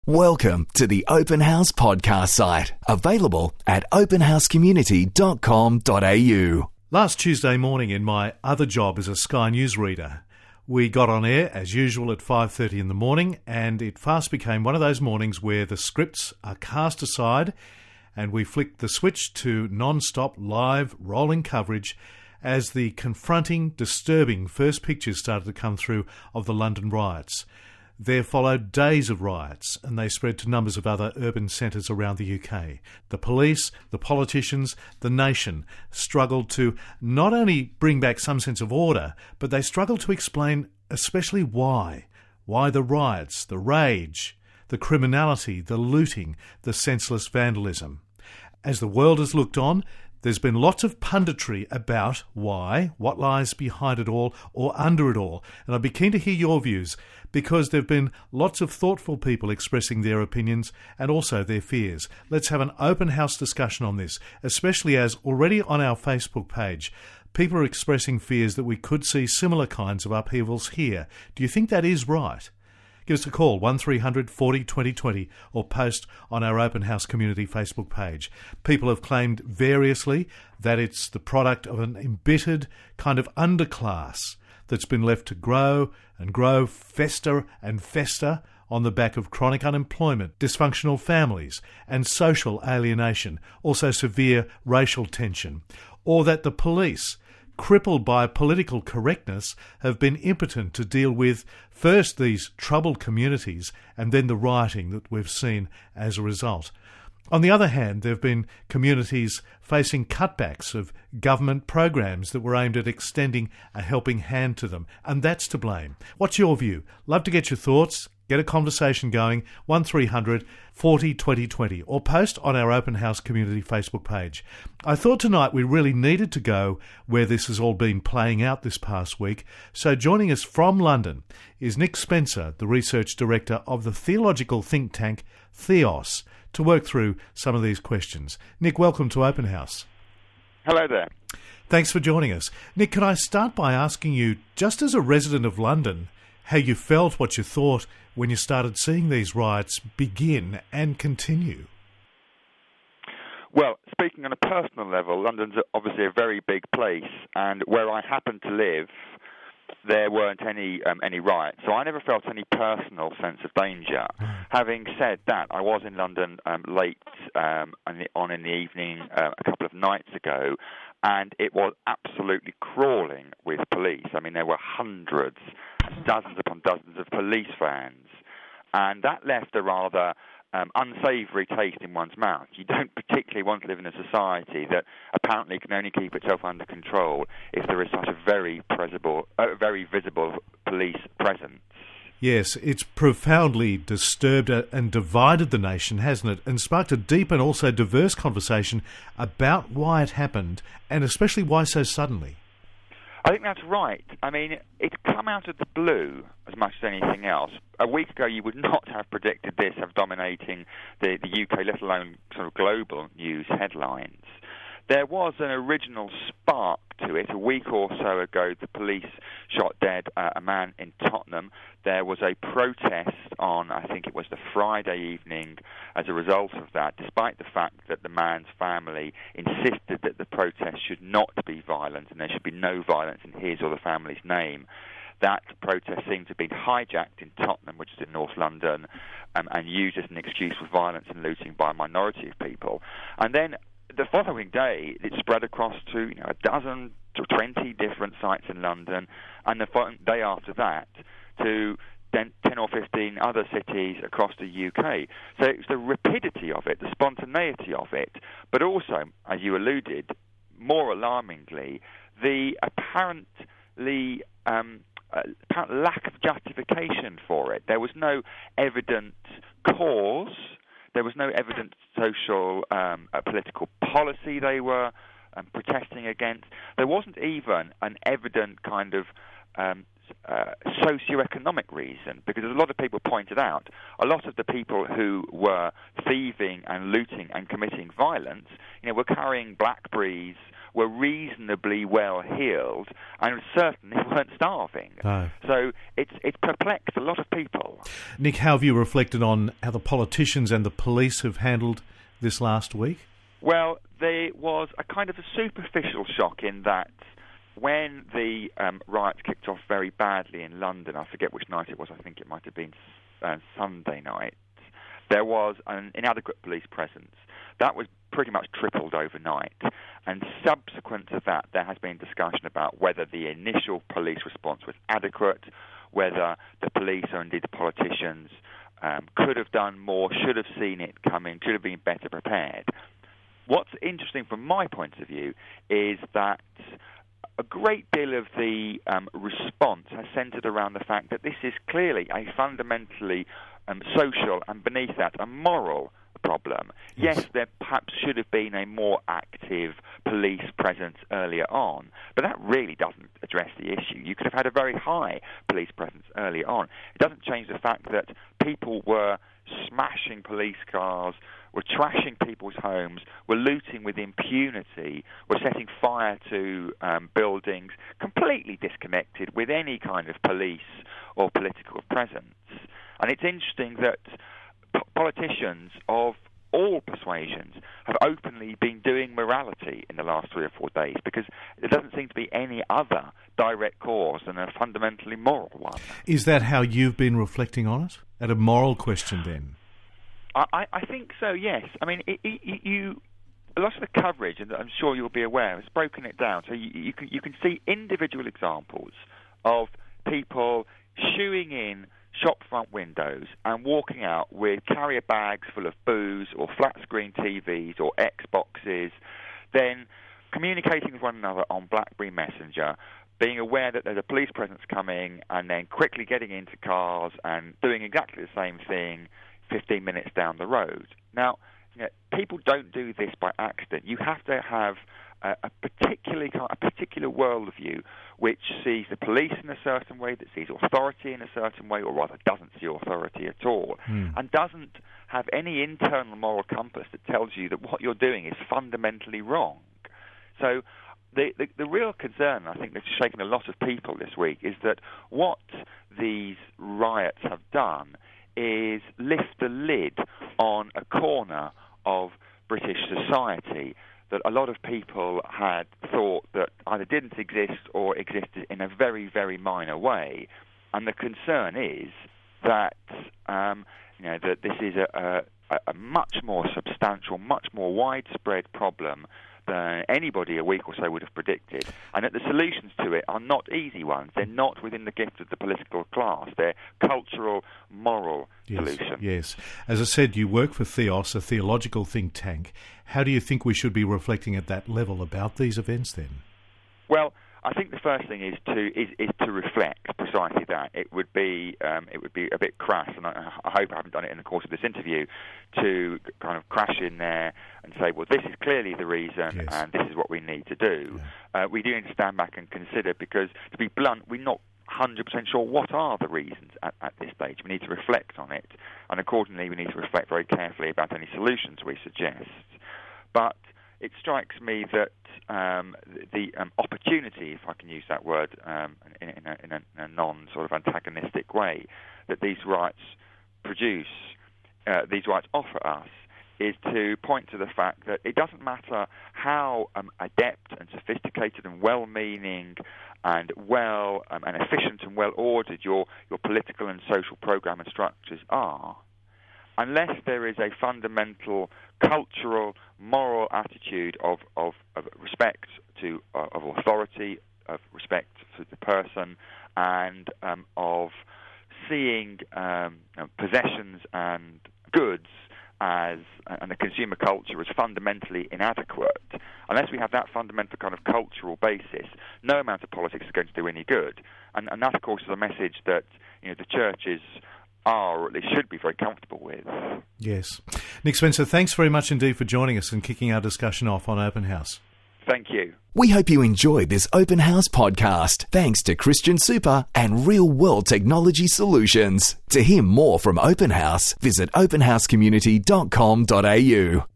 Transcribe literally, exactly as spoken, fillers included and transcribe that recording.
Welcome to the Open House podcast site, available at open house community dot com dot a u. Last Tuesday morning in my other job as a Sky News reader, we got on air as usual at five thirty in the morning, and it fast became one of those mornings where the scripts are cast aside and we flicked the switch to non-stop live rolling coverage as the confronting, disturbing first pictures started to come through of the London riots. There followed days of riots, and they spread to numbers of other urban centres around the U K. The police, the politicians, the nation struggled to not only bring back some sense of order, but they struggled to explain especially why. Why the riots, the rage, the criminality, the looting, the senseless vandalism. As the world has looked on, there's been lots of punditry about why, what lies behind it all, or under it all. And I'd be keen to hear your views, because there have been lots of thoughtful people expressing their opinions and also their fears. Let's have an open house discussion on this, especially as already on our Facebook page, people are expressing fears that we could see similar kinds of upheavals here. Do you think that is right? Give us a call, one three hundred forty twenty twenty, or post on our Open House Community Facebook page. People have claimed variously that it's the product of an embittered kind of underclass that's been left to grow and grow, fester and fester on the back of chronic unemployment, dysfunctional families and social alienation, also severe racial tension, or that the police, crippled by political correctness, have been impotent to deal with first these troubled communities and then the rioting that we've seen as a result. On the other hand, there have been communities facing cutbacks of government programs that were aimed at extending a helping hand to them, and that's to blame. What's your view? Love to get your thoughts. Get a conversation going, one three hundred forty twenty twenty, or post on our Open House Community Facebook page. I thought tonight we really needed to go where this has all been playing out this past week, so joining us from London is Nick Spencer, the Research Director of the theological think tank Theos, to work through some of these questions. Nick, welcome to Open House. Hello there. Thanks for joining us. Nick, can I start by asking you, just as a resident of London, how you felt, what you thought when you started seeing these riots begin and continue? Well, speaking on a personal level, London's obviously a very big place, and where I happen to live, there weren't any um, any riots, so I never felt any personal sense of danger. Having said that, I was in London um, late um, on in the evening uh, a couple of nights ago, and it was absolutely crawling with police. I mean, there were hundreds, dozens upon dozens of police vans, and that left a rather um, unsavoury taste in one's mouth. You don't particularly want to live in a society that apparently can only keep itself under control if there is such a very, visible, uh, very visible police presence. Yes, it's profoundly disturbed and divided the nation, hasn't it? And sparked a deep and also diverse conversation about why it happened, and especially why so suddenly. I think that's right. I mean, it's come out of the blue as much as anything else. A week ago, you would not have predicted this of dominating the, the U K, let alone sort of global news headlines. There was an original spark to it. A week or so ago, the police shot dead uh, a man in Tottenham. There was a protest on, I think it was the Friday evening, as a result of that, despite the fact that the man's family insisted that the protest should not be violent and there should be no violence in his or the family's name. That protest seemed to have been hijacked in Tottenham, which is in North London, um, and used as an excuse for violence and looting by a minority of people. And then the following day, it spread across to you know, a dozen to twenty different sites in London, and the following day after that to ten or fifteen other cities across the U K. So it's the rapidity of it, the spontaneity of it, but also, as you alluded, more alarmingly, the apparently um, uh, apparent lack of justification for it. There was no evident cause. There was no evident social um, uh, political policy they were um, protesting against. There wasn't even an evident kind of um, uh, socio-economic reason, because as a lot of people pointed out, a lot of the people who were thieving and looting and committing violence, you know, were carrying BlackBerries were reasonably well heeled and certainly weren't starving. No. So it's it's perplexed a lot of people. Nick, how have you reflected on how the politicians and the police have handled this last week? Well, there was a kind of a superficial shock in that when the um, riots kicked off very badly in London, I forget which night it was, I think it might have been uh, Sunday night, there was an inadequate police presence. That was pretty much tripled overnight. And subsequent to that, there has been discussion about whether the initial police response was adequate, whether the police or indeed the politicians um, could have done more, should have seen it coming, should have been better prepared. What's interesting from my point of view is that a great deal of the um, response has centred around the fact that this is clearly a fundamentally um, social and beneath that a moral problem. Yes. yes, there perhaps should have been a more active police presence earlier on, but that really doesn't address the issue. You could have had a very high police presence earlier on. It doesn't change the fact that people were smashing police cars, were trashing people's homes, were looting with impunity, were setting fire to um, buildings, completely disconnected with any kind of police or political presence. And it's interesting that p- politicians of all persuasions have openly been doing morality in the last three or four days, because there doesn't seem to be any other direct cause than a fundamentally moral one. Is that how you've been reflecting on it? At a moral question, then? I, I think so, yes. I mean, it, it, you a lot of the coverage, and I'm sure you'll be aware, has broken it down. So you, you can you can see individual examples of people shooing in shop front windows and walking out with carrier bags full of booze or flat screen T Vs or Xboxes, then communicating with one another on BlackBerry Messenger, being aware that there's a police presence coming, and then quickly getting into cars and doing exactly the same thing fifteen minutes down the road. Now, you know, people don't do this by accident. You have to have a, a particularly a particular worldview which sees the police in a certain way, that sees authority in a certain way, or rather doesn't see authority at all, mm. and doesn't have any internal moral compass that tells you that what you're doing is fundamentally wrong. So the, the, the real concern, I think, that's shaken a lot of people this week is that what these riots have done is lift the lid on a corner of British society that a lot of people had thought that either didn't exist or existed in a very, very minor way. And the concern is that um, you know that this is a, a, a much more substantial, much more widespread problem than anybody a week or so would have predicted, and that the solutions to it are not easy ones. They're not within the gift of the political class. They're cultural, moral yes, solutions. Yes. As I said, you work for Theos, a theological think tank. How do you think we should be reflecting at that level about these events then? Well, I think the first thing is to is, is to reflect precisely that. It would be um, it would be a bit crass, and I, I hope I haven't done it in the course of this interview, to kind of crash in there and say, well, this is clearly the reason, yes. and this is what we need to do. Yeah. Uh, we do need to stand back and consider, because, to be blunt, we're not one hundred percent sure what are the reasons at, at this stage. We need to reflect on it, and accordingly we need to reflect very carefully about any solutions we suggest. But it strikes me that um, the um, opportunity, if I can use that word um, in, in, a, in, a, in a non-sort of antagonistic way, that these rights produce, uh, these rights offer us, is to point to the fact that it doesn't matter how um, adept and sophisticated and well-meaning and well um, and efficient and well-ordered your, your political and social program and structures are, unless there is a fundamental cultural, moral attitude of, of, of respect to uh, of authority, of respect for the person, and um, of seeing um, you know, possessions and goods as and the consumer culture as fundamentally inadequate. Unless we have that fundamental kind of cultural basis, no amount of politics is going to do any good. And, and that, of course, is a message that you know the churches are, or at least should be, very comfortable with. Yes. Nick Spencer, thanks very much indeed for joining us and kicking our discussion off on Open House. Thank you. We hope you enjoyed this Open House podcast, thanks to Christian Super and Real World Technology Solutions. To hear more from Open House, visit open house community dot com dot a u.